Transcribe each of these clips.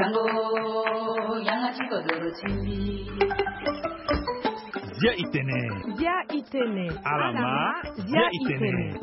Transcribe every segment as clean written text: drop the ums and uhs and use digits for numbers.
Sango yanga chiko doro chimbi. Zia itene. Alama zia itene.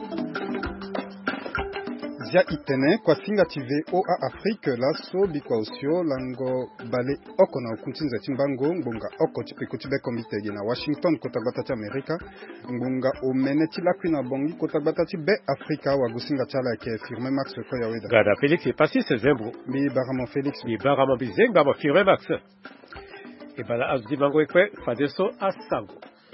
Zia itene kwa singa tive oa Afrique laso bikwa osio lango bale oko na ukuntinza timbango ngunga oko chipekuchibe komitege na Washington kotabatachi Amerika ngunga omeneti lakwi na bongi kotabatachi be Afrika wagusinga chala ke firme Max Koya weda. Gada Félix Passis Zembo. Bi baramo Félix. Bi baramo bizenga ma firme Max. E bala azdi mango ekwe fadeso asango.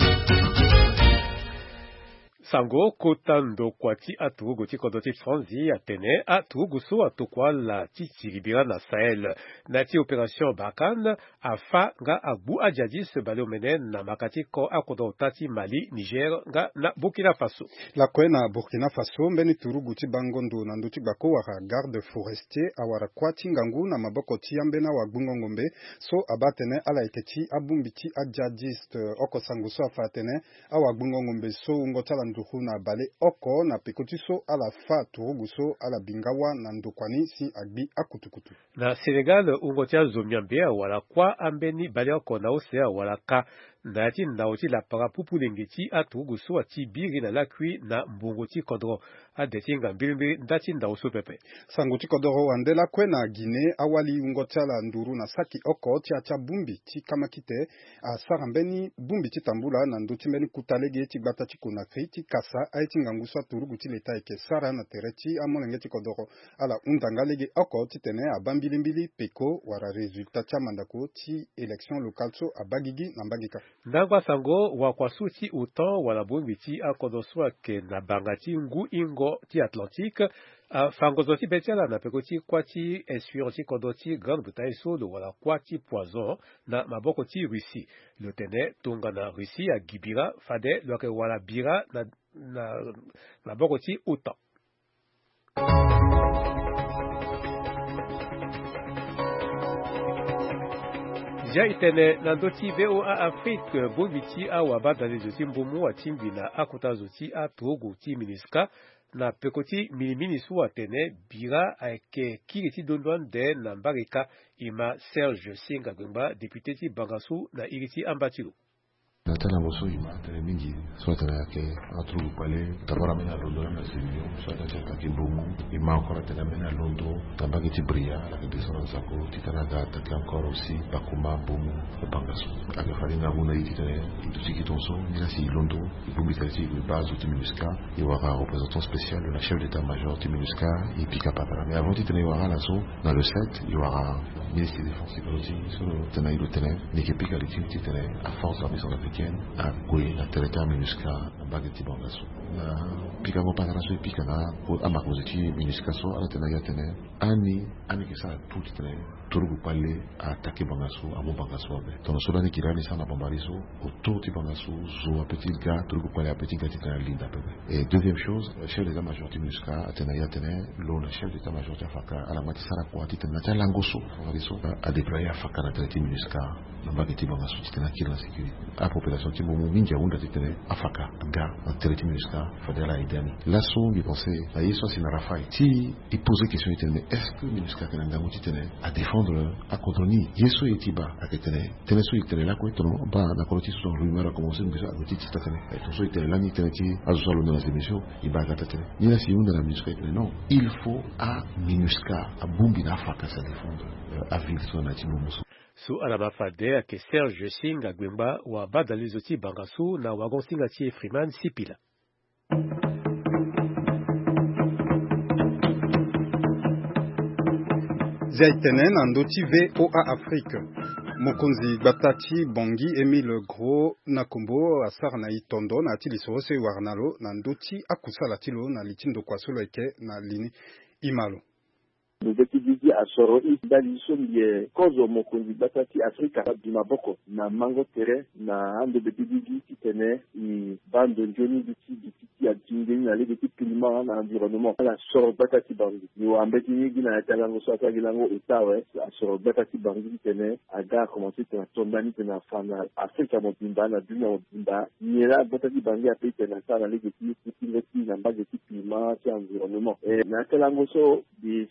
Sango kotando kwati atugu tikodoti franzi atene atugu so atukwa la titiribira na Sahel nati opération Barkhane afa nga abu ajadis balomene na makati ko akodotati Mali Niger nga na Burkina Faso la kwena Burkina Faso mbeni turugu ti bangondo na nduti bako wara garde forestier awara kwati ngangu na maboko tiambena wa gbungongombe so abatene ala iketi abumbiti ajadist oko sango so afatene awa gbungongombe so ngotala na bale oko na pekotiso ala fa turuguso ala bingawa na ndokwani si agbi akutukutu. Na Senegal ungotia zomiambea wala kwa ambeni bale oko na osea wala ka nati nauti la parapupu lengeti aturuguso ati biri na lakwi na mbungoti kodro adetinga mbiri ndati ndauso pepe. Sanguti kodro andela kwe na Guinée awali ungotia la nduru na saki oko tia cha bumbi ti kamakite a sarambeni bumbi ti tambula na nduti mbeni kutalege ti batati kunakri ti kasa aiti nganguswa turugu ti leta eke sara na tereti amolenge ti kodoro ala undangalege oko ti tene abambilimbili peko wara resultat tia mandako ti élection locale so abagigi na mbagika. Ndangwa sango wakwasuti utan wala bumbi ti akodoswa ke na bangati ngu ingo ti Atlantique fangozoti betiala na pekoti kwati essuyanti kodoti Grande-Bretagne solo wala kwati poison na maboko ti Russie le tene tonga na Russie a gibira fade loke wala bira na maboko ti OTAN. Zia itene na ndoti VOA Afrique bobiti awa badale zoti mbumu atimbi na akutazoti atogo ti MINUSCA na pekoti milimini su atene bira ake kiriti dondwan de na mbarika ima Serge Singa Gwemba député ti Bangassou na iriti ambatilo. Natana moso ima tene mingi soit na yake atru pale tabara mena londo na sivio soit na teka kimbungu ima encore tena mena londo tabaki ti bria la descendance sako titana data ki encore aussi bakuma bomu Bangassou aka faringa muna iti tene tusi kitonso ni si londo bumbi tati le base de MINUSCA il y aura un représentant spécial la chef d'état-major de MINUSCA et puis capable mais avant titane il y aura là dans le 7 il y aura ministre des défense aussi sur le tenaille le tenaille l'équipe qualité titane à force de mission à Goué, la territoire MINUSCA, à Bagati Bangassou. Picamo Patarasso et Picana, à Marcositi, MINUSCA, à la Tenaïa Tene, Annie qui ça tout tene, Tourou Palais, à attaquer Bangassou, à mon Bangassou. Dans le Soudan qui râle, ça n'a pas bariso, autour de Bangassou, Zou, à petit gars, Tourou Palais, à petit gars, qui est l'île d'Apé. Et deuxième chose, le chef d'état-major de MINUSCA, à Tenaïa Tene, le chef d'état-major de Faka, à la Matissa, à quoi, Titana, Langosso, à déployer à Faka, à traiter MINUSCA, à Bagati Bangassou, Titana, qui est la sécurité. À population, Timomo, Minja, Ounda, Titane, Afaka, Ga, à traiter MINUSCA, Fadela et Dani. L'asso, il pensait, la Yeso, c'est Narafai. Si, il posait question, est-ce que MINUSCA, Kanangamou, Titane, à défendre, à contrôler, Yeso et Tiba, à Ketene, Teneso, il tenait là, quoi, bah, d'accord, il son rumeur a commencé, mais à côté, Titatane, et ton so, il tenait là, il tenait qui, à Zousalo, dans les émissions, il bat à Gatane. Ni la Sioun, dans la MINUSCA, il tenait, non, il faut à MINUSCA, à Bumbina, Faka, ça défendre, à Ville, sur la Timomoso. Su alama fade ake Serge Singa Gwemba wa badalizoti Bangassou na wagon singa ti Freeman Sipila. Zaitenen andoti VOA Afrique. Mokonzi Batati Bongi Emile Gros Nakombo asar na itondo na atili sose warnalo na ndoti akusala tilo na litindo kwa solo eke na lini imalo. Nzekidiji asoro idalisho ndiye kozo mokonzi Batati Afrika dimaboko na mango tere na ando betidiji kitene i bando njoni biti ya jingeni na lebe tipilima na environnement la soro Batati Bangi ni wambeti nyigi na yatalango swata gilango itawe asoro Batati Bangi kitene aga commencé tena tondani tena fana Afrika mobimba na dunia mobimba nira Batati Bangi ape tena sana lebe tipilima na mbage tipilima ya environnement na yatalango so di sanga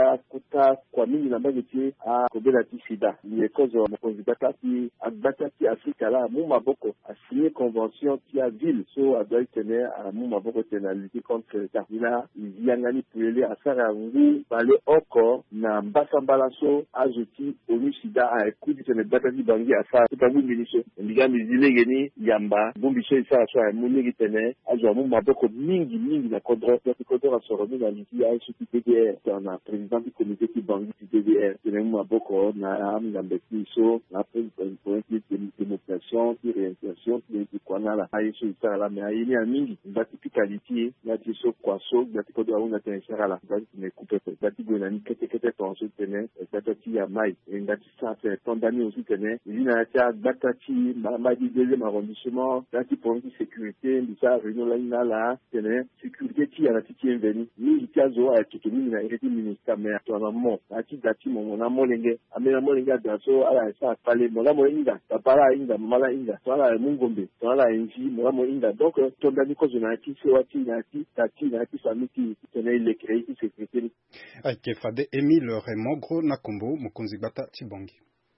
ya kuta kwa mingi na bageti a kobela ti sida ni cause mokonzi bataki abataki Afrika la mu maboko a signé convention qui a ville so a doit tenir à mu maboko tena lutter contre ça ila yangani puele asara ngu bale oko na mbasa balaso azuti onu sida a ekudi tena bataki bangi asa tabu miliso ndiga mizilengeni yamba bumbiso isa so a munigi tena azo mu maboko mingi na kodro a soroni na liti a suti TDR na président du comité qui bangi TDR tena mu maboko na amngambeki so na pour démonstration de réinsertion de kwanala ayeso isa la mais ayini amingi batiki qualité na tiso kwaso batiko do una tensera la batiki coupe batiko na ni kete tonso tene bataki ya mai ngati ça fait condamné aussi tene ina ya bataki ma di deuxième arrondissement batiki pour une sécurité bisa réunion la ina la tene sécurité qui a la tiki venu ni ikazo a kituni na hérité ministère mais actuellement ati dati mon amolenge amena molenga daso ala sa pale mola molinga tapala inga mala inga twala mungombe twala enji mola molinga donc tondani ko zonati se wati nati samiti tene ile créer qui sécurité ake fade Emile Remogro Nakombo Mokonzi Bata Tibongi.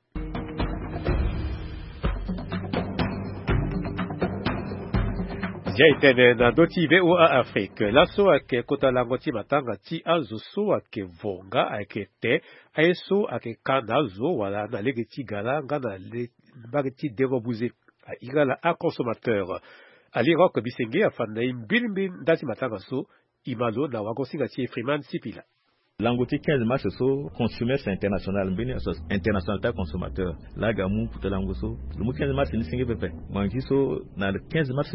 Jaitene na doti VOA Afrique. Laso ake kota langoti matanga ti azuso ake vonga ake te aeso ake kanazo wala na legeti galanga na le bageti devobuze a igala a consommateur. Ali rock bisenge afana imbilimbi dati matanga so imalo na wagosinga ti Freeman Sipila. Langoti 15 mars so consumer international mbini international ta consommateur la gamu pour langoso le 15 mars ni singe pepe mangi so na le 15 mars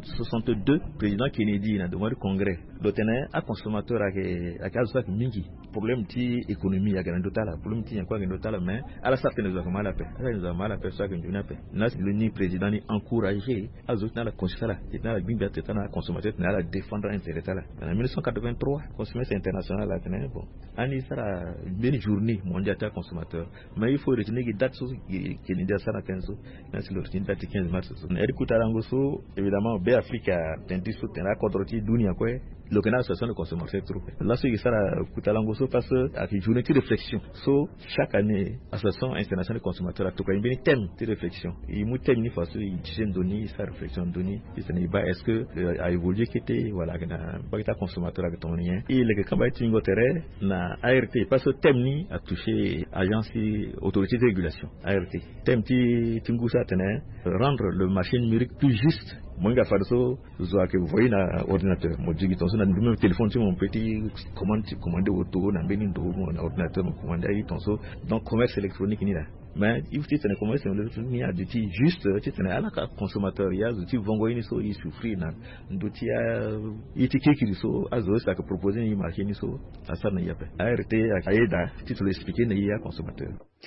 1962 président Kennedy na demande congrès l'otene a consommateur a azusa mingi problème ti économie ya grande totale problème ti yanko grande totale mais ala sa nous avons mal à paix ala nous avons mal à paix ça que nous na paix na le ni président ni encourager azusa la consommateur na binga teta na consommateur na la défendre intérêt tala en 1983 consumer international la tene bon ani sera une journée mondiale de consommateur mais il faut retenir que date qui est déjà ça na 15 c'est l'origine date 15 mars so erikuta rangoso évidemment be Africa tentis so tena kodroti dunia quoi l'organisation de consommateurs trop là ce qui sera kutalangoso parce à une journée de réflexion so chaque année association internationale de consommateurs a tout un thème de réflexion et mu thème ni façon une données sa réflexion données ce n'est pas est-ce que a évolué qui était voilà na pas consommateur avec ton lien et le campagne tingo terre na ART parce que thème ni a touché agence autorité de régulation ART thème ti tingo ça tenait rendre le marché numérique plus juste Moi, farso zoa que vous voyez na ordinateur. Moi, j'ai dit ton na même téléphone sur mon petit commander auto na beni do mon ordinateur mon commander aí ton so donc commerce électronique ni là. Mais il faut tenir commerce électronique ni a dit juste tu tenir à la consommateur il y a tu vongo ini so il souffrir na ndoti ya itiki ki so azo ça que proposer ni marché ni so ça na yape. ART aida tu te l'expliquer na ya consommateur.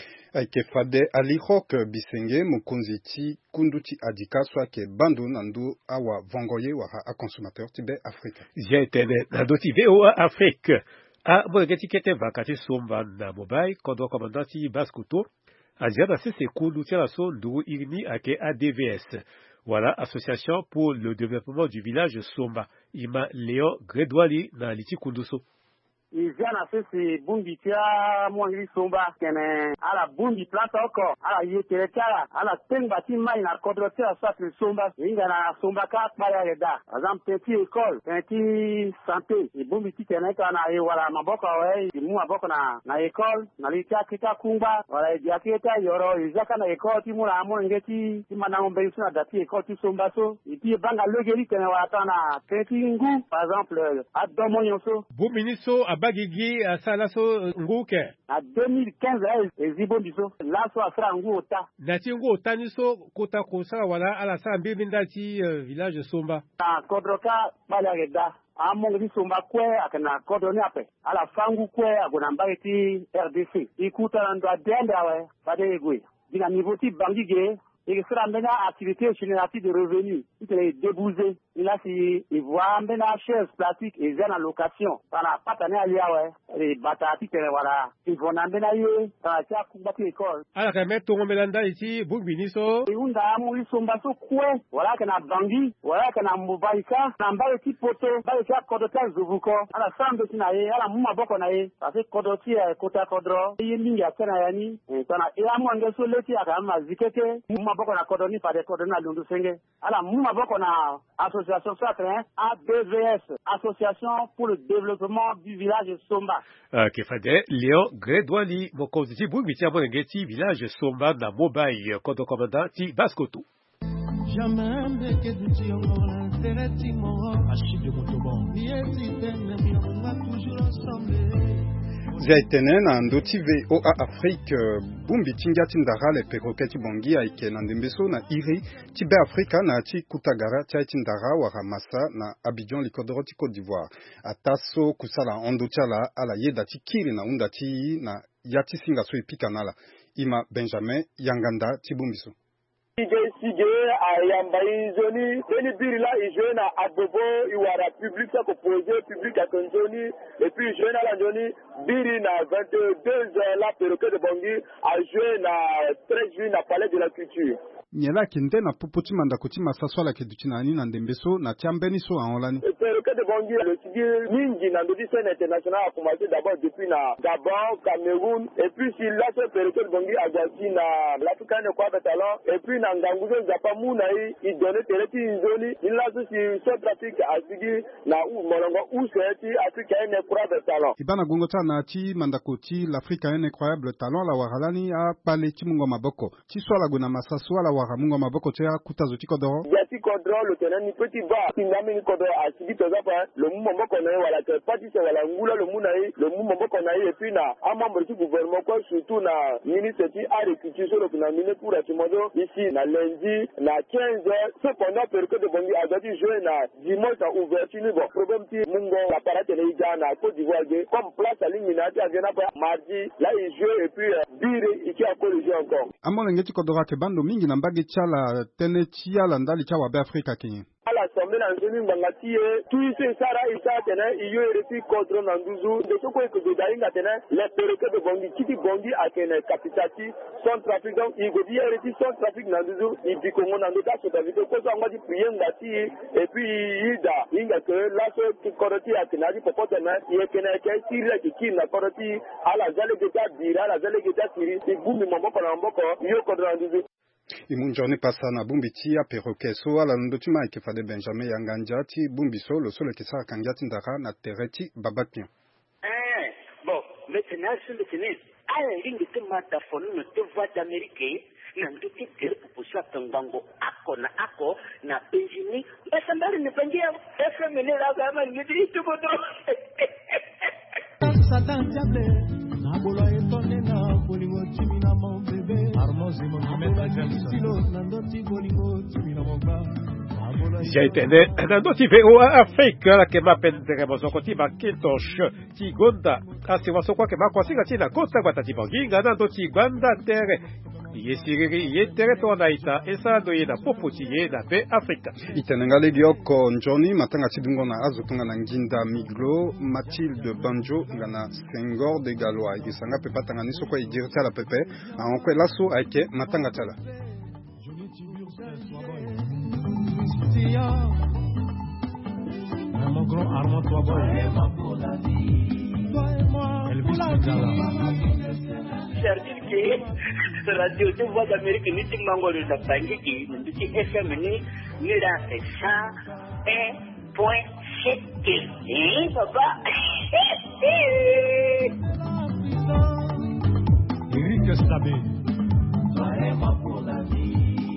Aikefade alihok bisenge mukunzi ti kunduti adika soit ke bando nandu awa vongoye wara a consommateur tibe Afrique. J'ai na doti VOA Afrique. A mwegeti kete vakati somba na mobile kondo komandati baskuto. Aziada se kunduti la so ndu irni ake ADVS. Voilà, Association pour le développement du village Somba. Ima Léon Gredwali na liti kunduso. Iziana sisi bumbi tia mwangiri somba kene ala bumbi plasa oko ala yekere tiara ala tenba ti mai na kodro tia satri somba inga na somba ka paya reda azam penti école penti santé i bumbi ti kene ka na e wala maboko we i mu maboko na école na li tia kita kumba wala i dia kita yoro izaka na école ti mu na mo ngeti ti mana ngombe yusuna dati école ti somba so i ti banga logeri kene wala ta na penti ngu par exemple adomo yonso Buminiso Bagigi Salaso Nguke. À 2015, Ezibo Biso, Lasso Afra Ngu Ota. Nati Ngu Ota Niso, Kota Kosa, voilà, à la Sambi Bindati, village Somba. Na Kodroka, Balareda. Amongi Somba Kwe, Akana Kodroni Ape. À la Fangu Kwe, Agonambati RDC. Ikuta Nandwa Dendawe, Bade Egwe. Dina Nivoti Bangige. Et que cela mène à activité générative de revenus. Il est débousé. il a si ivoire mbena chaise plastique et vient en location para patane aliawe et batati tere wala ivona mbena ye para cha kubati école ala kame to melanda ici bumbiniso iunda mu isomba so kwe wala kana bangi wala kana mubaika na mbale ti poto bale cha kodota zuvuko ala sambe tina ye ala muma boko na ye parce kodoti kota kodro ye mingi akena yani sana ya mwange so leti aka mazikeke muma boko na kodoni pade kodona lundu senge ala muma boko na association sacré ADVS association pour le développement du village Somba kefade Léon Gredwali mokonzi bumbiti abonengeti village Somba na Mobai kodo commandant ti Baskoto jamais mbeke duti ongola tereti moro achide motobon yeti tene mwa toujours ensemble Zaitene na ndoti VOA Afrique bumbi tinga tindara le perroquet bongi aike na ndembeso na iri tibe Afrika na ti kutagara tia tindara wa ramasa na Abidjan likodoro ti Côte d'Ivoire ataso kusala ondochala ala yeda ti kiri na undati na yati singa so epikanala ima Benjamin Yanganda ti bumbiso Sige ayamba izoni eni biri la ijena abobo iwara public sa ko projet public a konjoni et puis jeune la joni biri na 22 heures la perroquet de Bongi a joué na 13 juin na palais de la culture nyela kinde na popoti manda kuti masaswala keduchinani na ndembeso na tiambeni so aolani perroquet de Bongi le sige mingi na ndodi scène international a commencé d'abord depuis na Gabon, Cameroun et puis si là ce perroquet de Bongi a gagné na l'Africain de quoi talent et puis na nganguzo zapamu na i donné tereti izoni ila so si Centrafrique asigi na molongo useti Africain incroyable talent ibana gongota na ti mandakoti l'Africain incroyable talent la waralani a pale ti mungo maboko ti swala gona masaso ala wara mungo maboko tia kutazo ti kodoro yati kodoro le tenani petit ba tinami kodoro asigi tozafa le mungo maboko na wala ke pati se wala ngula le munai le mungo maboko na et puis na membre du gouvernement quoi surtout na ministre ti agriculture sur le mine pour atimodo ici na lundi na 15 heures cependant perroquet de Bongi a dû jouer na dimanche à ouverture bon problème ti mungo la parade na Ghana Côte d'Ivoire comme place à liminati a vient pas mardi là il joue et puis bire iki a corrigé encore amona ngeti kodora ke bando mingi na mbage chala tene tia la ndali cha wa Afrika kenye ala sombe na nzuni mbangati tout ce sara isa tena iyo resi contre na nduzu de soko ko de dainga tena le perroquet de Bongi kiti Bongi a kene capitati son trafic donc il go dire resi son trafic na nduzu il dit qu'on a ndota so davite ko so ngadi prier ngati et puis ida inga que la so ki koroti a kena di popote na ye kena ke tire ki na koroti ala zale geta bira ala zale geta tiri ibumi momoko na mboko yo ko na nduzu imunjoni pasa na bumbiti ya perroquet so ala ndotima ikefade Benjamin Yanganja ti bumbiso lo solo kisara kangiati ndara na tereti babakien bon maintenant sur le tennis ala lingi te mata fonu no te voix d'Amérique na nduti te kupusha tangango ako na Benjamin basambali ne pangia FM ne la kama ngidi tu bodo Satan diable na bolo etone na bolingo timi na mon bébé armozi mo meta jamsilo na ndoti bolingo timi na mon ba Jaitene na ndoti VOA Afrique la ke mapendere mozokoti baketosh ti gonda asi wasokwa ke makwasiga ti na kota batati banginga na ndoti gwanda tere yesiriri yetere to naita esado ye na popoti ye na pe Afrika itenenga legioko njoni matanga tidungo na azotunga na nginda miglo Mathilde Banjo ngana Senghor de Galois isanga pe patanga niso ko igirta la pepe ankwe laso ake matanga tala mon grand Armand toi boy Elvis Gala c'est-à-dire que radio de voix d'Amérique ni ti mangolo da bangi ki ndi FM ni la c'est ça 1.7 papa Eric Stabé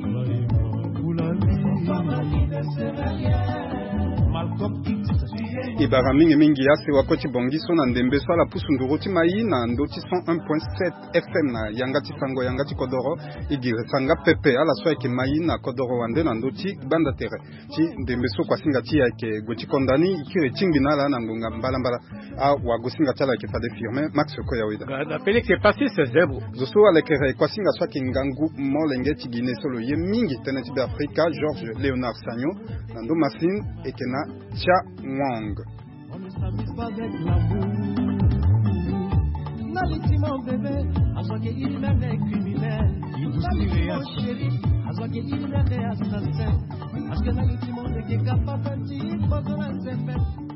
Malcolm X ibara mingi yase wakoti bongiso na ndembe so la pusu nduroti mai na ndoti 101.7 FM na yangati sango yangati kodoro igire sanga pepe ala so yake mai na kodoro wande na ndoti banda tere ti ndembe so kwa singa ti yake goti kondani ikire chingina la na ngonga mbala a wa gosinga tala ke fade firme max ko ya wida na pele ke passer ce zéro zoso ala ke kwa singa so ke ngangu molenge ti gine solo ye mingi tena ti Afrika George Léonard Sagno na ndo masine ekena Cha Wang. On ne s'amuse pas avec l'amour. Malheureusement bébé, à soi qu'il est même criminel. Malheureusement chéri, à soi qu'il est même assassin. Parce que malheureusement, il est capable de dire, il faut qu'on